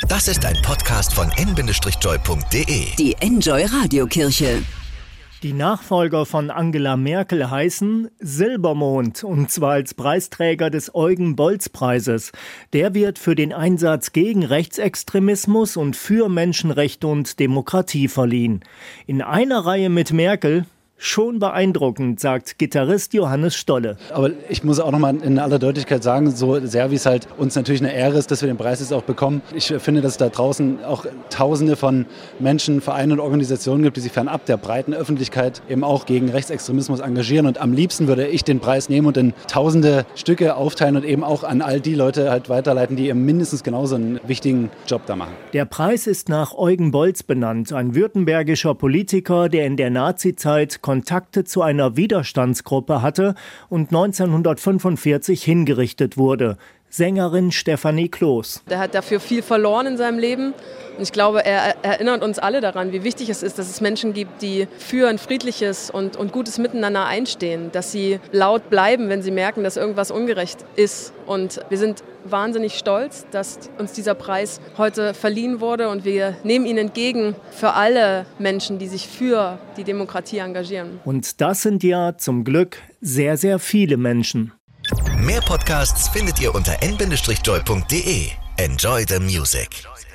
Das ist ein Podcast von n-joy.de. Die Enjoy Radiokirche. Die Nachfolger von Angela Merkel heißen Silbermond, und zwar als Preisträger des Eugen-Bolz-Preises. Der wird für den Einsatz gegen Rechtsextremismus und für Menschenrechte und Demokratie verliehen. In einer Reihe mit Merkel. Schon beeindruckend, sagt Gitarrist Johannes Stolle. Aber ich muss auch nochmal in aller Deutlichkeit sagen, so sehr wie es halt uns natürlich eine Ehre ist, dass wir den Preis jetzt auch bekommen. Ich finde, dass es da draußen auch Tausende von Menschen, Vereinen und Organisationen gibt, die sich fernab der breiten Öffentlichkeit eben auch gegen Rechtsextremismus engagieren. Und am liebsten würde ich den Preis nehmen und in tausende Stücke aufteilen und eben auch an all die Leute halt weiterleiten, die eben mindestens genauso einen wichtigen Job da machen. Der Preis ist nach Eugen Bolz benannt, ein württembergischer Politiker, der in der Nazizeit Kontakte zu einer Widerstandsgruppe hatte und 1945 hingerichtet wurde. Sängerin Stefanie Kloß. Der hat dafür viel verloren in seinem Leben. Und ich glaube, er erinnert uns alle daran, wie wichtig es ist, dass es Menschen gibt, die für ein friedliches und gutes Miteinander einstehen. Dass sie laut bleiben, wenn sie merken, dass irgendwas ungerecht ist. Und wir sind wahnsinnig stolz, dass uns dieser Preis heute verliehen wurde. Und wir nehmen ihn entgegen für alle Menschen, die sich für die Demokratie engagieren. Und das sind ja zum Glück sehr, sehr viele Menschen. Mehr Podcasts findet ihr unter n-joy.de. Enjoy the music.